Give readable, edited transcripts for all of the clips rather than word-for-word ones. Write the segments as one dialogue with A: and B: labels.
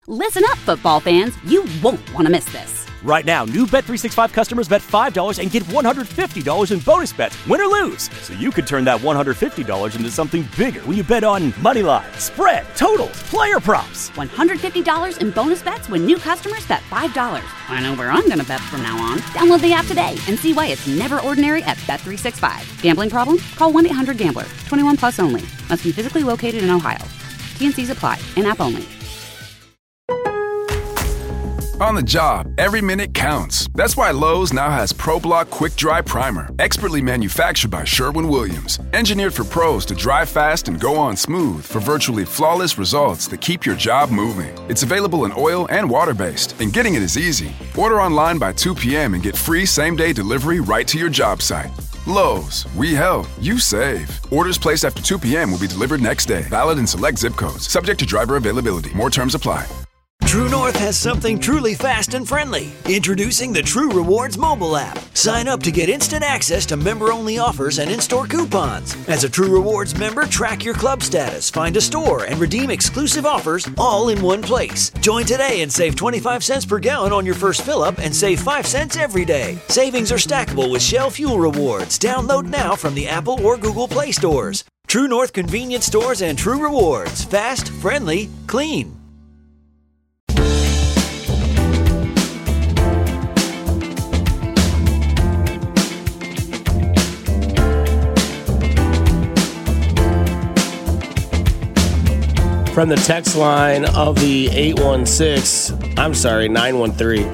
A: Listen up, football fans. You won't want to miss this.
B: Right now, new Bet365 customers bet $5 and get $150 in bonus bets, win or lose. So you could turn that $150 into something bigger when you bet on money line, spread, totals, player props.
A: $150 in bonus bets when new customers bet $5. I know where I'm going to bet from now on. Download the app today and see why it's never ordinary at Bet365. Gambling problem? Call 1-800-GAMBLER. 21 plus only. Must be physically located in Ohio. T&Cs apply. In-app only.
C: On the job, every minute counts. That's why Lowe's now has ProBlock Quick Dry Primer, expertly manufactured by Sherwin-Williams. Engineered for pros to dry fast and go on smooth for virtually flawless results that keep your job moving. It's available in oil and water-based, and getting it is easy. Order online by 2 p.m. and get free same-day delivery right to your job site. Lowe's, we help, you save. Orders placed after 2 p.m. will be delivered next day. Valid in select zip codes. Subject to driver availability. More terms apply.
D: True North has something truly fast and friendly. Introducing the True Rewards mobile app. Sign up to get instant access to member-only offers and in-store coupons. As a True Rewards member, track your club status, find a store, and redeem exclusive offers all in one place. Join today and save 25 cents per gallon on your first fill-up and save 5 cents every day. Savings are stackable with Shell Fuel Rewards. Download now from the Apple or Google Play stores. True North Convenience Stores and True Rewards. Fast, friendly, clean.
E: From the text line of the 913.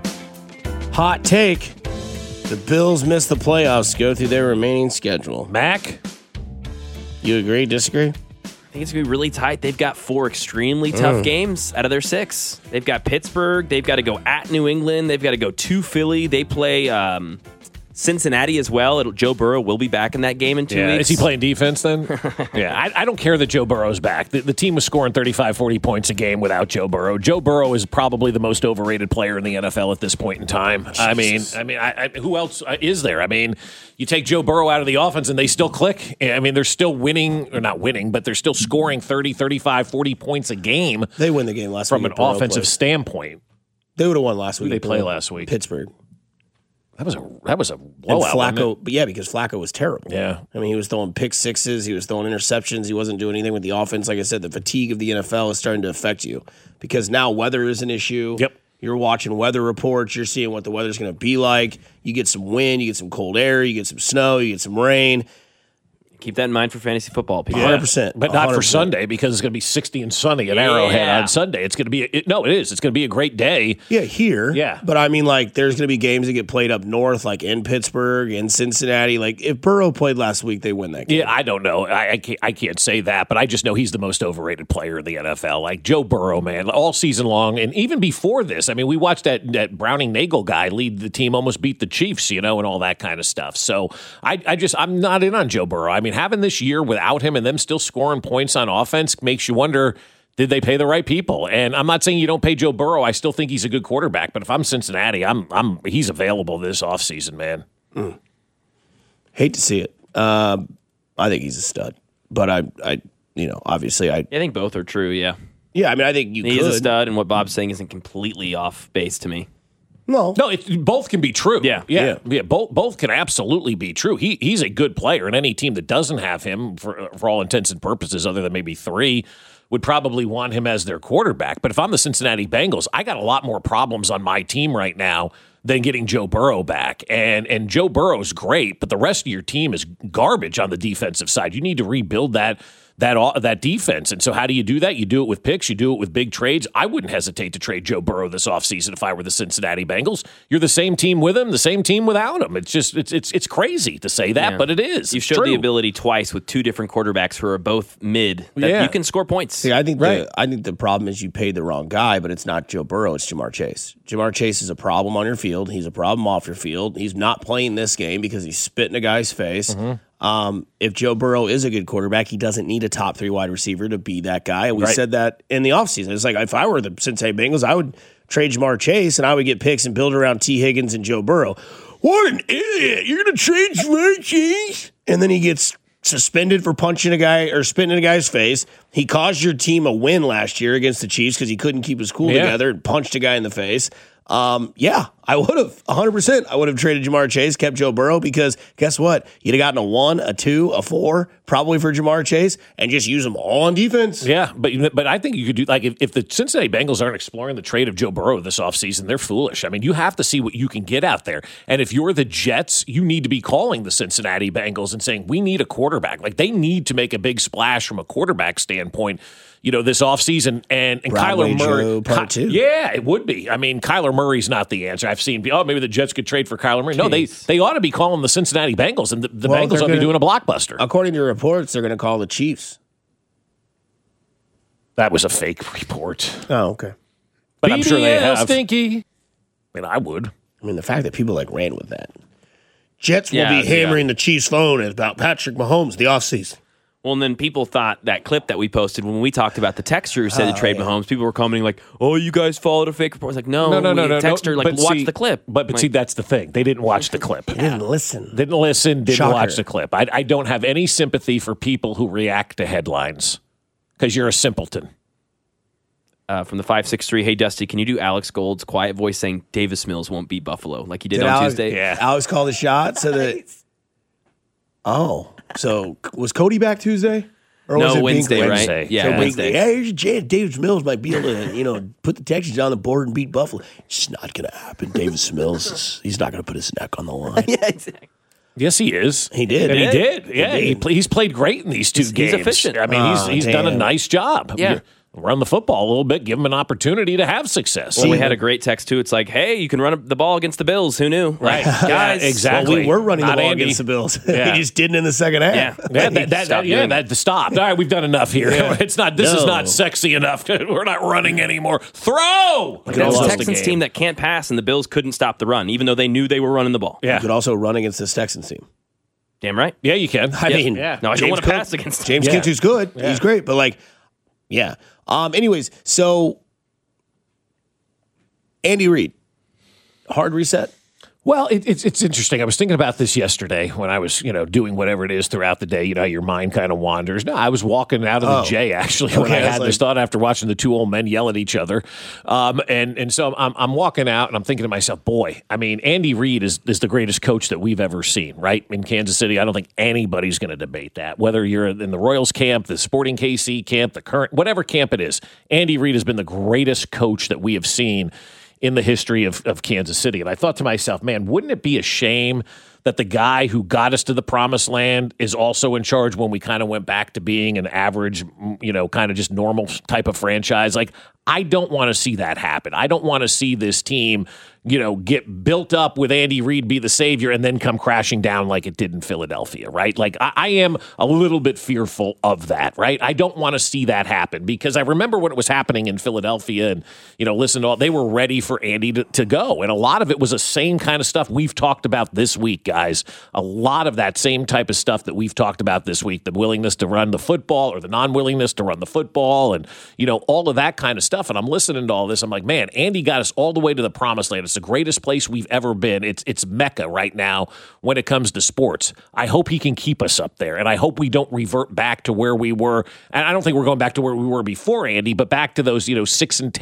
E: Hot take. The Bills miss the playoffs, go through their remaining schedule. Mac, you agree, disagree?
F: I think it's going to be really tight. They've got 4 extremely tough games out of their 6. They've got Pittsburgh. They've got to go at New England. They've got to go to Philly. They play Cincinnati as well. Joe Burrow will be back in that game in 2 weeks.
G: Is he playing defense then? I don't care that Joe Burrow's back. The team was scoring 35, 40 points a game without Joe Burrow. Joe Burrow is probably the most overrated player in the NFL at this point in time. Jesus. I mean, who else is there? I mean, you take Joe Burrow out of the offense and they still click. I mean, they're still winning, or not winning, but they're still scoring 30, 35, 40 points a game.
E: They win the game last week.
G: From an offensive standpoint.
E: They would have won last week.
G: Who did they play last week?
E: Pittsburgh.
G: That was a blowout.
E: And Flacco, but yeah, because Flacco was terrible.
G: Yeah.
E: I mean, he was throwing pick sixes. He was throwing interceptions. He wasn't doing anything with the offense. Like I said, the fatigue of the NFL is starting to affect you because now weather is an issue.
G: Yep.
E: You're watching weather reports. You're seeing what the weather's going to be like. You get some wind. You get some cold air. You get some snow. You get some rain.
F: Keep that in mind for fantasy football, people.
E: 100%.
G: But not for Sunday because it's going to be 60 and sunny at Arrowhead on Sunday. It's going to be it is. It's going to be a great day.
E: Yeah, here.
G: Yeah.
E: But I mean, like, there's going to be games that get played up north, like in Pittsburgh, in Cincinnati. Like, if Burrow played last week, they win that game.
G: Yeah, I don't know. I can't say that, but I just know he's the most overrated player in the NFL. Like Joe Burrow, man, all season long, and even before this. I mean, we watched that Browning Nagel guy lead the team, almost beat the Chiefs, and all that kind of stuff. So I'm not in on Joe Burrow. I mean, having this year without him and them still scoring points on offense makes you wonder, did they pay the right people? And I'm not saying you don't pay Joe Burrow. I still think he's a good quarterback. But if I'm Cincinnati, he's available this offseason, man.
E: Hate to see it. I think he's a stud. But obviously I
F: think both are true, yeah.
E: Yeah, I mean, I think
F: He's a stud, and what Bob's saying isn't completely off base to me.
E: No,
G: both can be true.
F: Yeah.
G: Both can absolutely be true. He's a good player, and any team that doesn't have him, for all intents and purposes, other than maybe 3, would probably want him as their quarterback. But if I'm the Cincinnati Bengals, I got a lot more problems on my team right now than getting Joe Burrow back. And Joe Burrow's great, but the rest of your team is garbage on the defensive side. You need to rebuild that defense. And so how do you do that? You do it with picks. You do it with big trades. I wouldn't hesitate to trade Joe Burrow this offseason if I were the Cincinnati Bengals. You're the same team with him, the same team without him. It's just it's crazy to say that, but it is.
F: You've showed the ability twice with 2 different quarterbacks who are both mid that you can score points.
E: See, I think the problem is you paid the wrong guy, but it's not Joe Burrow, it's Jamar Chase. Jamar Chase is a problem on your field. He's a problem off your field. He's not playing this game because he's spitting a guy's face. If Joe Burrow is a good quarterback, he doesn't need a top 3 wide receiver to be that guy. And we said that in the offseason. It's like, if I were the Cincinnati Bengals, I would trade Jamar Chase and I would get picks and build around T. Higgins and Joe Burrow. What an idiot. You're going to trade Jamar Chase? And then he gets suspended for punching a guy or spitting in a guy's face. He caused your team a win last year against the Chiefs because he couldn't keep his cool together and punched a guy in the face. I would have 100%. I would have traded Jamar Chase, kept Joe Burrow, because guess what? You'd have gotten a 1, a 2, a 4, probably for Jamar Chase, and just use them all on defense.
G: Yeah, but I think you could do, like, if the Cincinnati Bengals aren't exploring the trade of Joe Burrow this offseason, they're foolish. I mean, you have to see what you can get out there. And if you're the Jets, you need to be calling the Cincinnati Bengals and saying, we need a quarterback. Like, they need to make a big splash from a quarterback standpoint, this offseason. And
E: Broadway
G: Kyler Murray.
E: Joe part 2.
G: Yeah, it would be. I mean, Kyler Murray's not the answer. I've seen, maybe the Jets could trade for Kyler Murray. No, they ought to be calling the Cincinnati Bengals, and the Bengals ought to be doing a blockbuster.
E: According to reports, they're going to call the Chiefs.
G: That was a fake report.
E: Oh, okay.
G: But I'm sure they have.
F: Stinky.
G: I mean, I would.
E: I mean, the fact that people ran with that. Jets will be hammering the Chiefs' phone about Patrick Mahomes the offseason.
F: Well, and then people thought that clip that we posted when we talked about the texter who said to trade Mahomes, people were commenting like, "Oh, you guys followed a fake report." It's like, no. Texter, watch the clip.
G: But see, that's the thing. They didn't watch the clip.
E: They didn't listen.
G: Didn't watch the clip. I don't have any sympathy for people who react to headlines because you're a simpleton.
F: From the 563, hey, Dusty, can you do Alex Gold's quiet voice saying Davis Mills won't beat Buffalo like he did on Tuesday?
E: Yeah. Alex called the shot so that. Oh. So was Cody back Tuesday? Or was it
F: Wednesday, right?
G: Wednesday.
F: Yeah,
E: so
F: Wednesday.
E: There's a chance Davis Mills might be able to, put the Texans on the board and beat Buffalo. It's not going to happen. Davis Mills, he's not going to put his neck on the line.
F: Yeah, exactly.
G: Yes, he is.
E: He did.
G: And he did. Yeah, he's played great in these two games.
F: He's efficient.
G: I mean, he's done a nice job.
F: Yeah.
G: Run the football a little bit, give him an opportunity to have success.
F: Well, we had a great text, too. It's like, hey, you can run the ball against the Bills. Who knew?
G: Right.
F: Guys.
G: Yeah, exactly.
E: Well, we were running the ball
G: Andy.
E: against the Bills.
G: Yeah.
E: He just didn't in the second half.
G: That stopped. All right, we've done enough here. This is not sexy enough. We're not running anymore. Throw!
F: That's a Texans team that can't pass, and the Bills couldn't stop the run, even though they knew they were running the ball.
G: Yeah.
E: You could also run against this Texans team.
F: Damn right.
G: Yeah, you can.
E: I mean,
F: No, I don't want to pass against
E: James Kintu's good. Yeah. He's great, but yeah. Anyways, so Andy Reid, hard reset.
G: Well, it's interesting. I was thinking about this yesterday when I was, doing whatever it is throughout the day. You know, your mind kind of wanders. No, I was walking out of the J, actually, when I had this thought after watching the two old men yell at each other. And so I'm walking out, and I'm thinking to myself, boy, I mean, Andy Reid is the greatest coach that we've ever seen, right? In Kansas City, I don't think anybody's going to debate that. Whether you're in the Royals camp, the Sporting KC camp, the current, whatever camp it is, Andy Reid has been the greatest coach that we have seen in the history of Kansas City. And I thought to myself, man, wouldn't it be a shame that the guy who got us to the promised land is also in charge when we kind of went back to being an average, kind of just normal type of franchise? Like, I don't want to see that happen. I don't want to see this team, get built up with Andy Reid be the savior and then come crashing down like it did in Philadelphia, right? Like, I am a little bit fearful of that, right? I don't want to see that happen because I remember when it was happening in Philadelphia and, they were ready for Andy to go. And a lot of it was the same kind of stuff we've talked about this week, guys. A lot of that same type of stuff that we've talked about this week, the willingness to run the football or the non-willingness to run the football and, all of that kind of stuff. And I'm listening to all this. I'm like, man, Andy got us all the way to the promised land. It's the greatest place we've ever been. It's Mecca right now when it comes to sports. I hope he can keep us up there, and I hope we don't revert back to where we were. And I don't think we're going back to where we were before Andy, but back to those 6-10,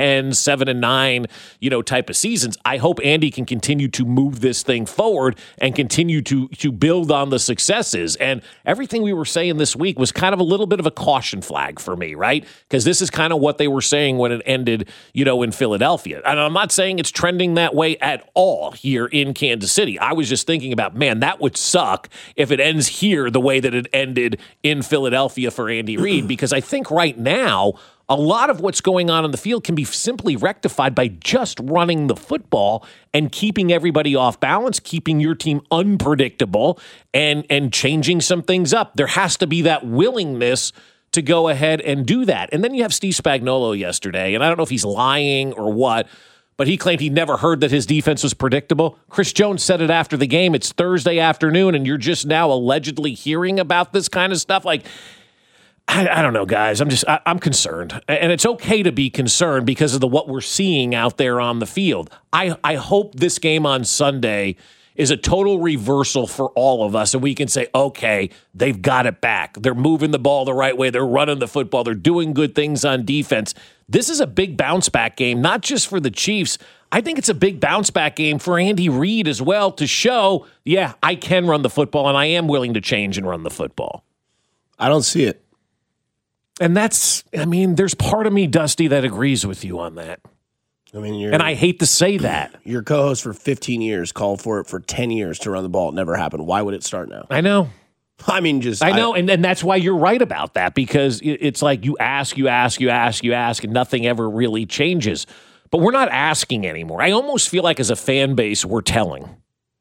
G: 7-9, type of seasons. I hope Andy can continue to move this thing forward and continue to build on the successes. And everything we were saying this week was kind of a little bit of a caution flag for me, right? Because this is kind of what they were saying when it ended, in Philadelphia. And I'm not saying it's trending that way at all here in Kansas City. I was just thinking about, man, that would suck if it ends here the way that it ended in Philadelphia for Andy Reid, because I think right now, a lot of what's going on in the field can be simply rectified by just running the football and keeping everybody off balance, keeping your team unpredictable, and changing some things up. There has to be that willingness to go ahead and do that. And then you have Steve Spagnuolo yesterday, and I don't know if he's lying or what, but he claimed he never heard that his defense was predictable. Chris Jones said it after the game. It's Thursday afternoon, and you're just now allegedly hearing about this kind of stuff. Like, I don't know, guys. I'm concerned. And it's okay to be concerned because of what we're seeing out there on the field. I hope this game on Sunday is a total reversal for all of us. And we can say, okay, they've got it back. They're moving the ball the right way. They're running the football. They're doing good things on defense. This is a big bounce back game, not just for the Chiefs. I think it's a big bounce back game for Andy Reid as well to show, yeah, I can run the football and I am willing to change and run the football.
E: I don't see it.
G: And there's part of me, Dusty, that agrees with you on that. And I hate to say that.
E: Your co-host for 15 years called for it for 10 years to run the ball. It never happened. Why would it start now?
G: I know.
E: I know.
G: And that's why you're right about that, because it's like you ask, and nothing ever really changes. But we're not asking anymore. I almost feel like as a fan base, we're telling.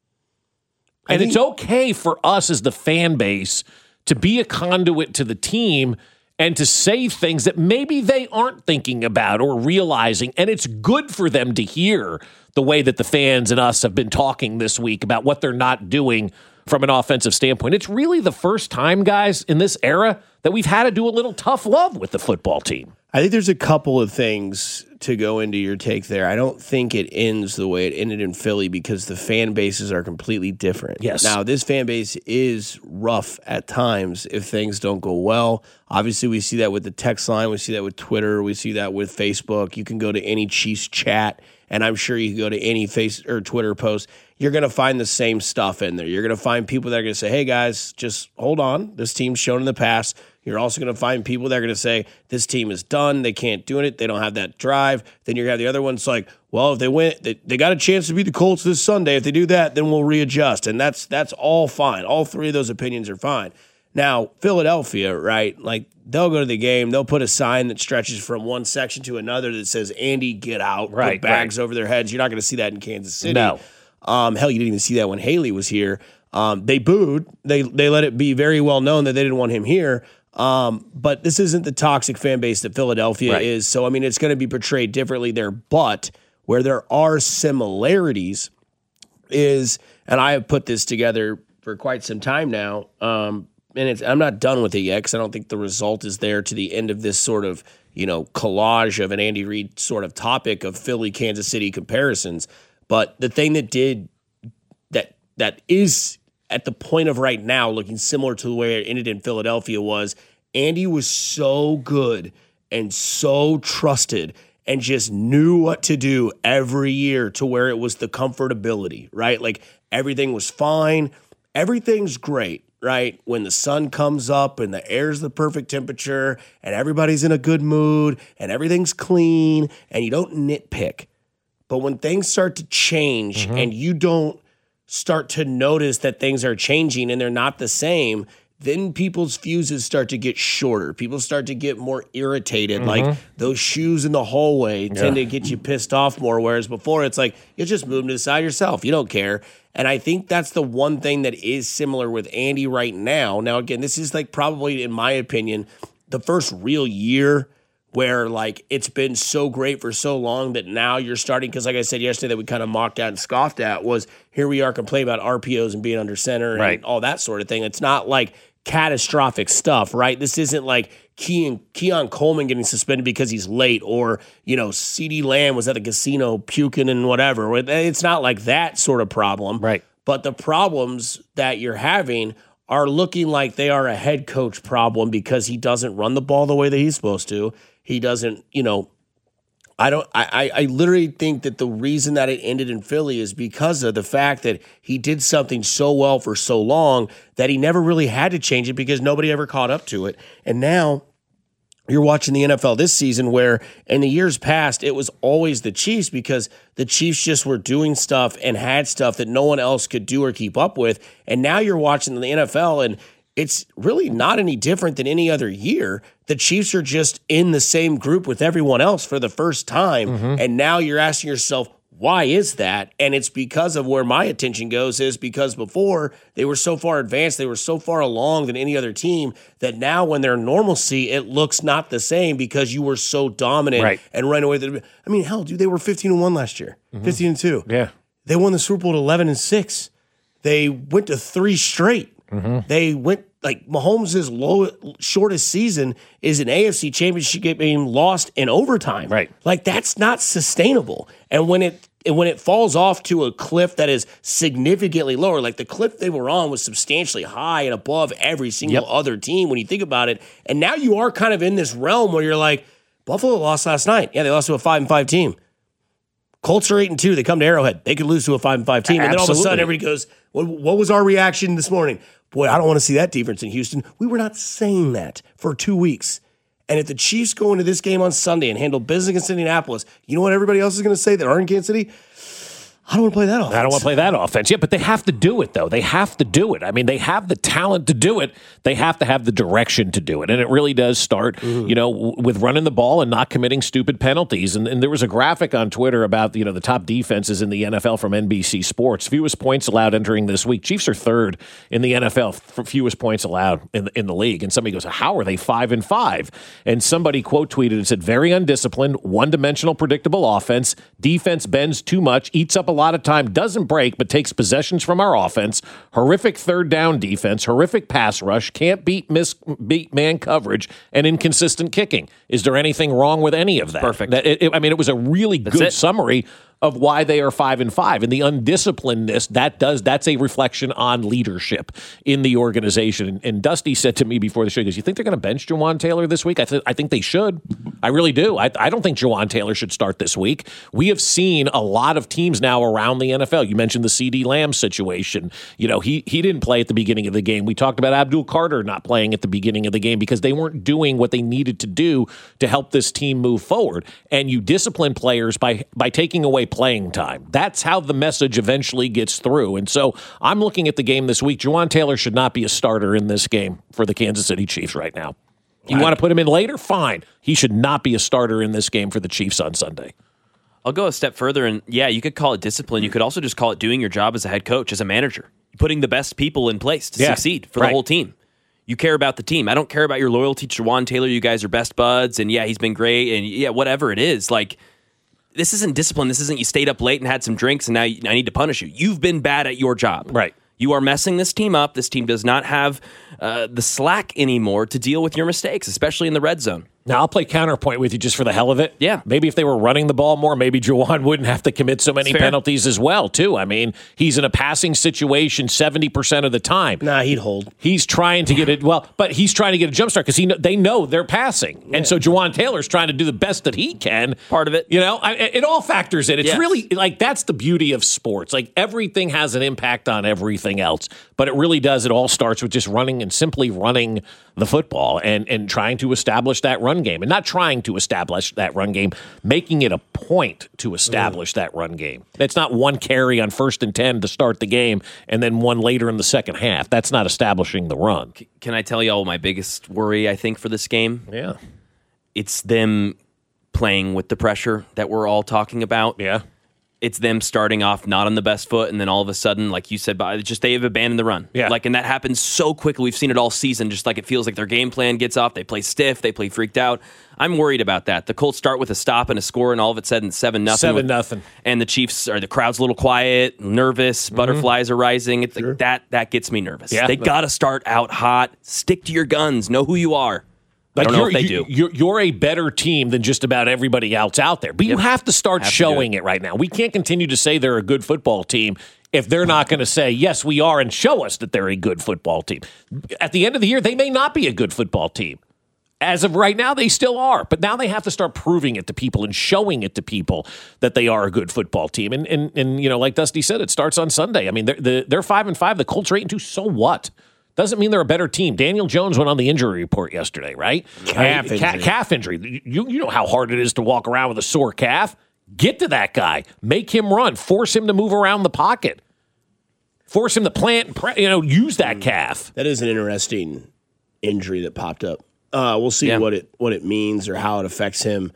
G: And it's okay for us as the fan base to be a conduit to the team and to say things that maybe they aren't thinking about or realizing. And it's good for them to hear the way that the fans and us have been talking this week about what they're not doing from an offensive standpoint. It's really the first time, guys, in this era that we've had to do a little tough love with the football team.
E: I think there's a couple of things to go into your take there. I don't think it ends the way it ended in Philly because the fan bases are completely different.
G: Yes.
E: Now, this fan base is rough at times if things don't go well. Obviously, we see that with the text line. We see that with Twitter. We see that with Facebook. You can go to any Chiefs chat, and I'm sure you can go to any face or Twitter post. You're going to find the same stuff in there. You're going to find people that are going to say, hey, guys, just hold on. This team's shown in the past. You're also going to find people that are going to say, this team is done. They can't do it. They don't have that drive. Then you're going to have the other ones like, well, if they win, they got a chance to beat the Colts this Sunday. If they do that, then we'll readjust. And that's all fine. All three of those opinions are fine. Now, Philadelphia, right, like they'll go to the game. They'll put a sign that stretches from one section to another that says, Andy, get out.
G: Right,
E: put bags over their heads. You're not going to see that in Kansas City.
G: No.
E: Hell, you didn't even see that when Haley was here. They booed. They let it be very well known that they didn't want him here. But this isn't the toxic fan base that Philadelphia is. So, I mean, it's going to be portrayed differently there. But where there are similarities is, and I have put this together for quite some time now, and I'm not done with it yet because I don't think the result is there to the end of this sort of, collage of an Andy Reid sort of topic of Philly, Kansas City comparisons. But the thing that is at the point of right now looking similar to the way it ended in Philadelphia was Andy was so good and so trusted and just knew what to do every year to where it was the comfortability, right? Like everything was fine. Everything's great, right? When the sun comes up and the air's the perfect temperature and everybody's in a good mood and everything's clean and you don't nitpick. But when things start to change and you don't start to notice that things are changing and they're not the same, then people's fuses start to get shorter. People start to get more irritated. Like those shoes in the hallway tend to get you pissed off more, whereas before it's like, you just move to the side yourself. You don't care. And I think that's the one thing that is similar with Andy right now. Now, again, this is like probably, in my opinion, the first real year where like it's been so great for so long that now you're starting, because like I said yesterday that we kind of mocked at and scoffed at was here we are complaining about RPOs and being under center and all that sort of thing. It's not like catastrophic stuff, right? This isn't like Keon Coleman getting suspended because he's late or, CeeDee Lamb was at the casino puking and whatever. It's not like that sort of problem. Right. But the problems that you're having are looking like they are a head coach problem because he doesn't run the ball the way that he's supposed to. He doesn't, I literally think that the reason that it ended in Philly is because of the fact that he did something so well for so long that he never really had to change it because nobody ever caught up to it. And now you're watching the NFL this season where in the years past, it was always the Chiefs because the Chiefs just were doing stuff and had stuff that no one else could do or keep up with. And now you're watching the NFL and it's really not any different than any other year. The Chiefs are just in the same group with everyone else for the first time. And now you're asking yourself, why is that? And it's because of where my attention goes is because before they were so far advanced, they were so far along than any other team that now when they're normalcy, it looks not the same because you were so dominant and running away. I mean, hell, dude, they were 15-1 last year, 15-2.
G: Yeah.
E: They won the Super Bowl at 11-6. They went to 3 straight. They went like Mahomes' shortest season is an AFC championship game lost in overtime. Right. Like that's not sustainable. And when it And when it falls off to a cliff that is significantly lower, like the cliff they were on was substantially high and above every single other team when you think about it. And now you are kind of in this realm where you're like, Buffalo lost last night. Yeah, they lost to a 5-5 team. Colts are 8-2. They come to Arrowhead. They could lose to a 5-5 team. And then all of a sudden everybody goes, what was our reaction this morning? Boy, I don't want to see that defense in Houston. We were not saying that for 2 weeks. And if the Chiefs go into this game on Sunday and handle business against Indianapolis, you know what everybody else is going to say that aren't in Kansas City? I don't want to play that offense.
G: I don't want to play that offense. Yeah, but they have to do it, though. They have to do it. I mean, they have the talent to do it. They have to have the direction to do it. And it really does start, with running the ball and not committing stupid penalties. And there was a graphic on Twitter about, the top defenses in the NFL from NBC Sports. Fewest points allowed entering this week. Chiefs are third in the NFL for fewest points allowed in the league. And somebody goes, how are they 5-5? And somebody quote tweeted and said, very undisciplined, one-dimensional, predictable offense. Defense bends too much, eats up a lot of time, doesn't break, but takes possessions from our offense. Horrific third down defense, horrific pass rush, can't beat man coverage, and inconsistent kicking. Is there anything wrong with any of that?
F: Perfect.
G: It was a really good summary of why they are 5-5. And the undisciplinedness, that's a reflection on leadership in the organization. And Dusty said to me before the show, he goes, you think they're going to bench Jawan Taylor this week? I think they should. I really do. I don't think Jawan Taylor should start this week. We have seen a lot of teams now around the NFL. You mentioned the CeeDee Lamb situation. He didn't play at the beginning of the game. We talked about Abdul Carter not playing at the beginning of the game because they weren't doing what they needed to do to help this team move forward. And you discipline players by taking away playing time. That's how the message eventually gets through. And so I'm looking at the game this week. Jawan Taylor should not be a starter in this game for the Kansas City Chiefs right now. You want to put him in later? Fine. He should not be a starter in this game for the Chiefs on Sunday.
F: I'll go a step further, and you could call it discipline. You could also just call it doing your job as a head coach, as a manager, putting the best people in place to succeed for the whole team. You care about the team. I don't care about your loyalty to Jawan Taylor. You guys are best buds, and he's been great, and whatever it is. Like, this isn't discipline. This isn't you stayed up late and had some drinks, and now I need to punish you. You've been bad at your job.
G: Right.
F: You are messing this team up. This team does not have the slack anymore to deal with your mistakes, especially in the red zone.
G: Now, I'll play counterpoint with you just for the hell of it.
F: Yeah.
G: Maybe if they were running the ball more, maybe Jawan wouldn't have to commit so many penalties as well, too. I mean, he's in a passing situation 70% of the time.
E: Nah, he'd hold.
G: He's trying to get it, but he's trying to get a jump start because they know they're passing. Yeah. And so Jawan Taylor's trying to do the best that he can.
F: Part of it.
G: It all factors in. It's really, that's the beauty of sports. Like, everything has an impact on everything else. But it really does. It all starts with just simply running the football and trying to establish that run game. And not trying to establish that run game, making it a point to establish that run game. It's not one carry on 1st and 10 to start the game and then one later in the second half. That's not establishing the run.
F: Can I tell y'all my biggest worry, I think, for this game?
G: Yeah.
F: It's them playing with the pressure that we're all talking about.
G: Yeah.
F: It's them starting off not on the best foot, and then all of a sudden, like you said, they have abandoned the run.
G: Yeah.
F: And that happens so quickly. We've seen it all season. Just like it feels like their game plan gets off. They play stiff. They play freaked out. I'm worried about that. The Colts start with a stop and a score, and all of a sudden 7-0.
G: 7-0.
F: And the Chiefs the crowd's a little quiet, nervous. Butterflies are rising. It's like that gets me nervous.
G: Yeah.
F: They got to start out hot. Stick to your guns. Know who you are. I don't know if they do.
G: You're a better team than just about everybody else out there. But you have to start showing it right now. We can't continue to say they're a good football team if they're not going to say, yes, we are, and show us that they're a good football team. At the end of the year, they may not be a good football team. As of right now, they still are. But now they have to start proving it to people and showing it to people that they are a good football team. And like Dusty said, it starts on Sunday. I mean, they're 5-5. The Colts are 8-2. So what? Doesn't mean they're a better team. Daniel Jones went on the injury report yesterday, right? Calf injury. You know how hard it is to walk around with a sore calf. Get to that guy. Make him run. Force him to move around the pocket. Force him to plant, use that calf.
E: That is an interesting injury that popped up. We'll see what it means or how it affects him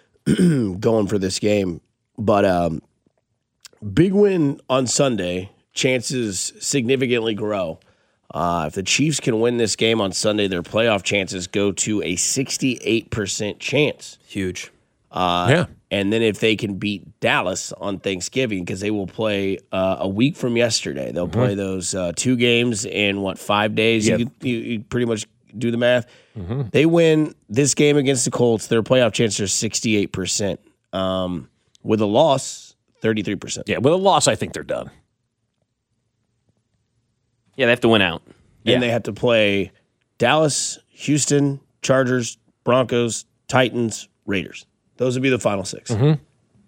E: going for this game. But big win on Sunday. Chances significantly grow. If the Chiefs can win this game on Sunday, their playoff chances go to a 68% chance.
F: Huge.
G: Yeah.
E: And then if they can beat Dallas on Thanksgiving, because they will play a week from yesterday, they'll play those 2 games in, 5 days?
G: Yep.
E: You pretty much do the math. They win this game against the Colts, their playoff chances are 68%. With a loss, 33%.
G: Yeah, with a loss, I think they're done.
F: Yeah, they have to win out.
E: And they have to play Dallas, Houston, Chargers, Broncos, Titans, Raiders. Those would be the final 6.
G: Mm-hmm.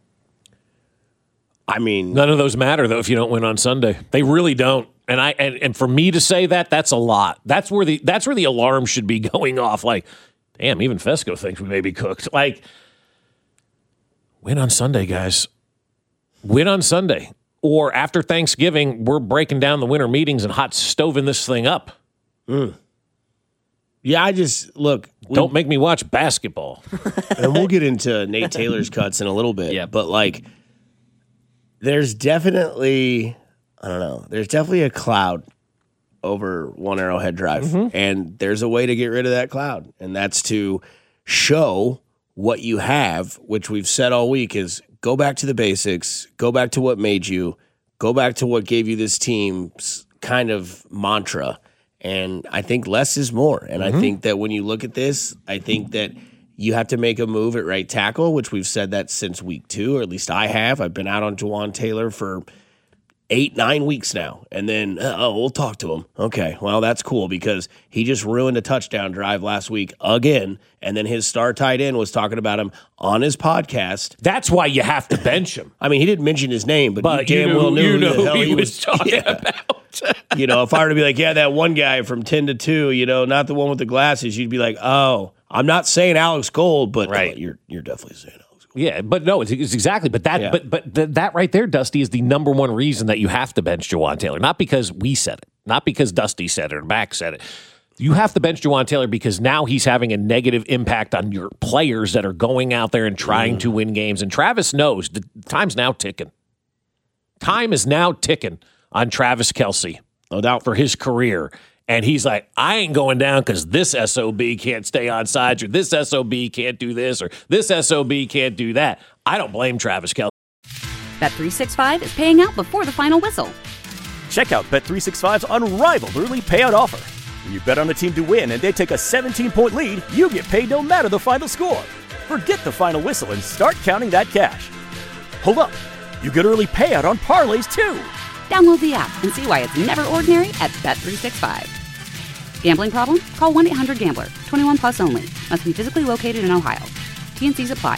E: I mean,
G: none of those matter though if you don't win on Sunday. They really don't. And for me to say that, that's a lot. That's where the alarm should be going off. Like, damn, even Fesco thinks we may be cooked. Like, win on Sunday, guys. Win on Sunday. Or after Thanksgiving, we're breaking down the winter meetings and hot stoving this thing up.
E: Yeah, look.
G: Don't make me watch basketball.
E: And we'll get into Nate Taylor's cuts in a little bit.
F: Yeah.
E: But, like, there's definitely, I don't know, there's definitely a cloud over One Arrowhead Drive.
G: Mm-hmm.
E: And there's a way to get rid of that cloud. And that's to show what you have, which we've said all week is go back to the basics, go back to what made you, go back to what gave you this team's kind of mantra. And I think less is more. And I think that when you look at this, I think that you have to make a move at right tackle, which we've said that since week 2, or at least I have. I've been out on Juwan Taylor for 8-9 weeks now. And then, we'll talk to him. Okay, well, that's cool because he just ruined a touchdown drive last week again. And then his star tight end was talking about him on his podcast.
G: That's why you have to bench him.
E: I mean, he didn't mention his name, but you damn well knew
G: who he was talking about.
E: You know, if I were to be like, yeah, that one guy from 10 to 2, you know, not the one with the glasses, you'd be like, oh, I'm not saying Alex Gold, but
G: right.
E: You're definitely saying Alex Gold.
G: Yeah, but no, it's exactly. But that right there, Dusty, is the number one reason that you have to bench Juwan Taylor. Not because we said it, not because Dusty said it or Max said it. You have to bench Juwan Taylor because now he's having a negative impact on your players that are going out there and trying to win games. And Travis knows the time's now ticking. Time is now ticking on Travis Kelce, no doubt, for his career. And he's like, I ain't going down because this SOB can't stay on sides, or this SOB can't do this, or this SOB can't do that. I don't blame Travis Kelce.
A: Bet365 is paying out before the final whistle.
B: Check out Bet365's unrivaled early payout offer. When you bet on a team to win and they take a 17-point lead, you get paid no matter the final score. Forget the final whistle and start counting that cash. Hold up. You get early payout on parlays, too.
A: Download the app and see why it's never ordinary at Bet365. Gambling problem? Call 1-800-GAMBLER. 21 plus only. Must be physically located in Ohio. T&Cs apply.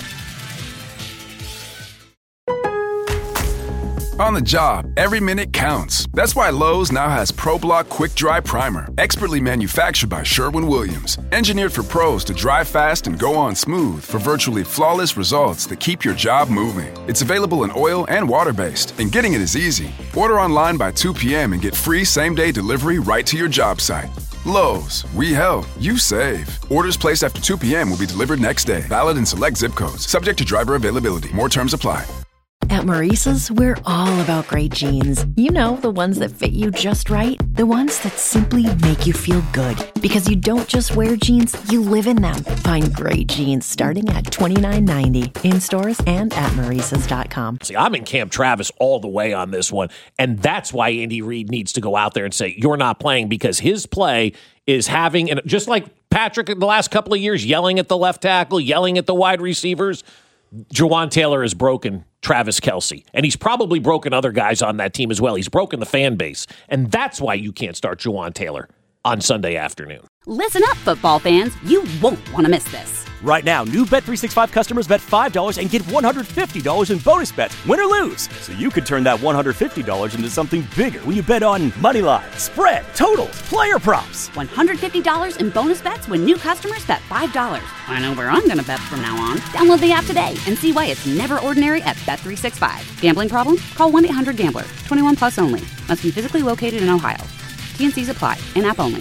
C: On the job, every minute counts. That's why Lowe's now has ProBlock Quick Dry Primer, expertly manufactured by Sherwin-Williams. Engineered for pros to dry fast and go on smooth for virtually flawless results that keep your job moving. It's available in oil and water-based, and getting it is easy. Order online by 2 p.m. and get free same-day delivery right to your job site. Lowe's, we help, you save. Orders placed after 2 p.m. will be delivered next day. Valid in select zip codes. Subject to driver availability. More terms apply.
H: At Maurice's, we're all about great jeans. You know, the ones that fit you just right. The ones that simply make you feel good. Because you don't just wear jeans, you live in them. Find great jeans starting at $29.90 in stores and at Maurice's.com.
G: See, I'm in Camp Travis all the way on this one. And that's why Andy Reid needs to go out there and say, you're not playing, because his play is having, and just like Patrick in the last couple of years, yelling at the left tackle, yelling at the wide receivers, Juwan Taylor has broken Travis Kelce, and he's probably broken other guys on that team as well. He's broken the fan base, and that's why you can't start Juwan Taylor on Sunday afternoon.
A: Listen up, football fans. You won't want to miss this.
B: Right now, new Bet365 customers bet $5 and get $150 in bonus bets, win or lose. So you could turn that $150 into something bigger when you bet on moneyline, spread, totals, player props.
A: $150 in bonus bets when new customers bet $5. I know where I'm going to bet from now on. Download the app today and see why it's never ordinary at Bet365. Gambling problem? Call 1-800-GAMBLER. 21 plus only. Must be physically located in Ohio. T&Cs apply. In-app only.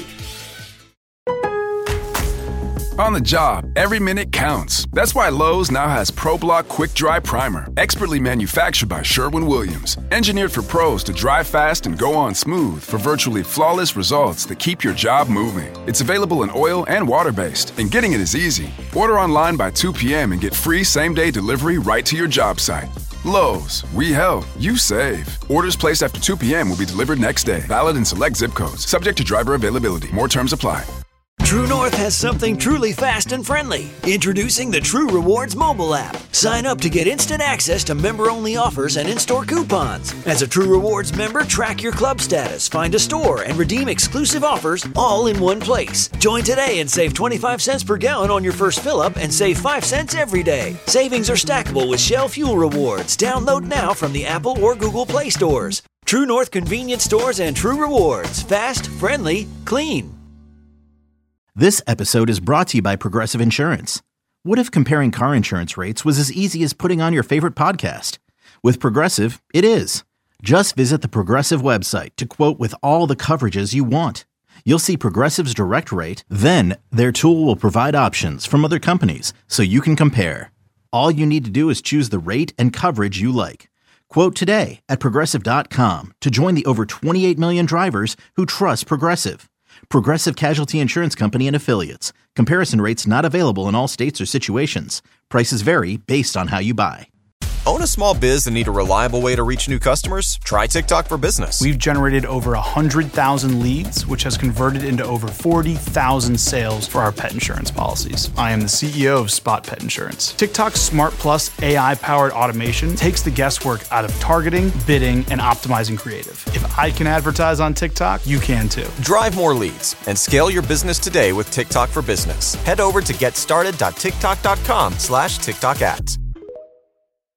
C: On the job, every minute counts. That's why Lowe's now has ProBlock Quick Dry Primer, expertly manufactured by Sherwin-Williams. Engineered for pros to dry fast and go on smooth for virtually flawless results that keep your job moving. It's available in oil and water-based, and getting it is easy. Order online by 2 p.m. and get free same-day delivery right to your job site. Lowe's, we help, you save. Orders placed after 2 p.m. will be delivered next day. Valid in select zip codes. Subject to driver availability. More terms apply.
D: True North has something truly fast and friendly. Introducing the True Rewards mobile app. Sign up to get instant access to member-only offers and in-store coupons. As a True Rewards member, track your club status, find a store, and redeem exclusive offers all in one place. Join today and save 25 cents per gallon on your first fill-up and save 5 cents every day. Savings are stackable with Shell Fuel Rewards. Download now from the Apple or Google Play stores. True North convenience stores and True Rewards. Fast, friendly, clean.
I: This episode is brought to you by Progressive Insurance. What if comparing car insurance rates was as easy as putting on your favorite podcast? With Progressive, it is. Just visit the Progressive website to quote with all the coverages you want. You'll see Progressive's direct rate, then their tool will provide options from other companies so you can compare. All you need to do is choose the rate and coverage you like. Quote today at Progressive.com to join the over 28 million drivers who trust Progressive. Progressive Casualty Insurance Company and Affiliates. Comparison rates not available in all states or situations. Prices vary based on how you buy.
J: Own a small biz and need a reliable way to reach new customers? Try TikTok for Business.
K: We've generated over 100,000 leads, which has converted into over 40,000 sales for our pet insurance policies. I am the CEO of Spot Pet Insurance. TikTok's Smart Plus AI-powered automation takes the guesswork out of targeting, bidding, and optimizing creative. If I can advertise on TikTok, you can too.
J: Drive more leads and scale your business today with TikTok for Business. Head over to getstarted.tiktok.com/TikTok ads.